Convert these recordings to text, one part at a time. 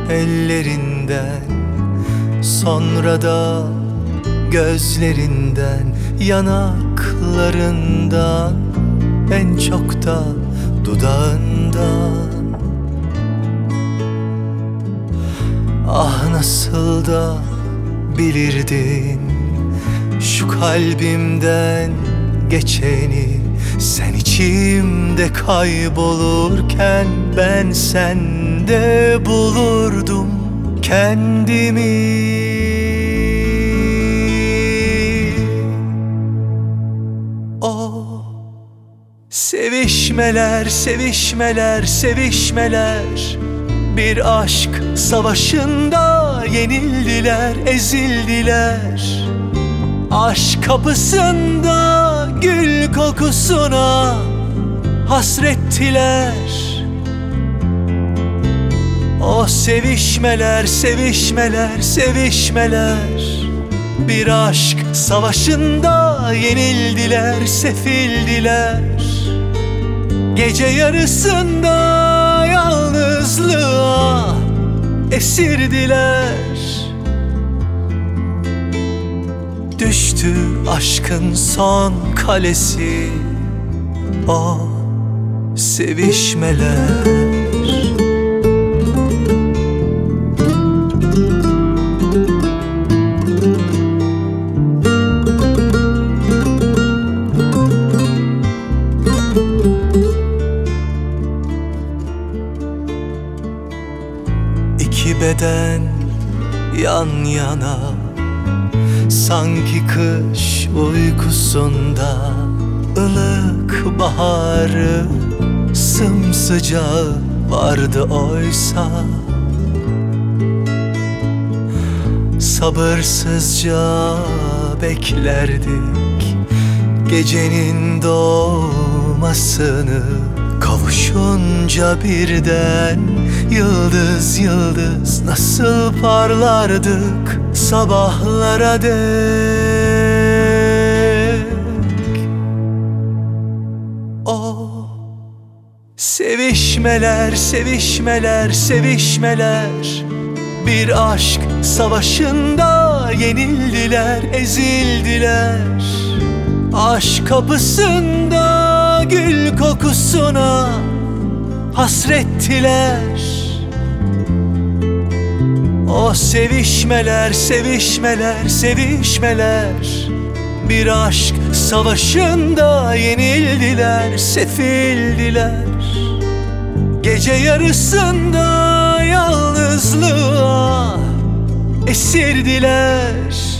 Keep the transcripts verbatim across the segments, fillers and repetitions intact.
ellerinden, sonra da gözlerinden, yanaklarından, en çok da dudağından. Ah nasıl da bilirdin şu kalbimden geçeni, sen içimde kaybolurken ben sende bulurdum kendimi. O sevişmeler, sevişmeler, sevişmeler, bir aşk savaşında yenildiler, ezildiler. Aşk kapısında gül kokusuna hasrettiler. O sevişmeler, sevişmeler, sevişmeler, bir aşk savaşında yenildiler, sefildiler. Gece yarısında yalnızlığa esirdiler. Düştü aşkın son kalesi, o sevişmeler. İki beden yan yana, sanki kış uykusunda, ılık baharı sımsıcağı vardı oysa. Sabırsızca beklerdik gecenin doğmasını, kavuşunca birden yıldız yıldız nasıl parlardık sabahlara dek. O sevişmeler, sevişmeler, sevişmeler, bir aşk savaşında yenildiler, ezildiler. Aşk kapısında gül kokusuna hasrettiler. O sevişmeler, sevişmeler, sevişmeler, bir aşk savaşında yenildiler, sefildiler. Gece yarısında yalnızlığa esirdiler.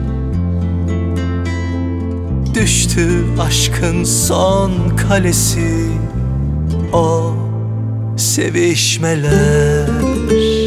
Düştü aşkın son kalesi, o sevişmeler.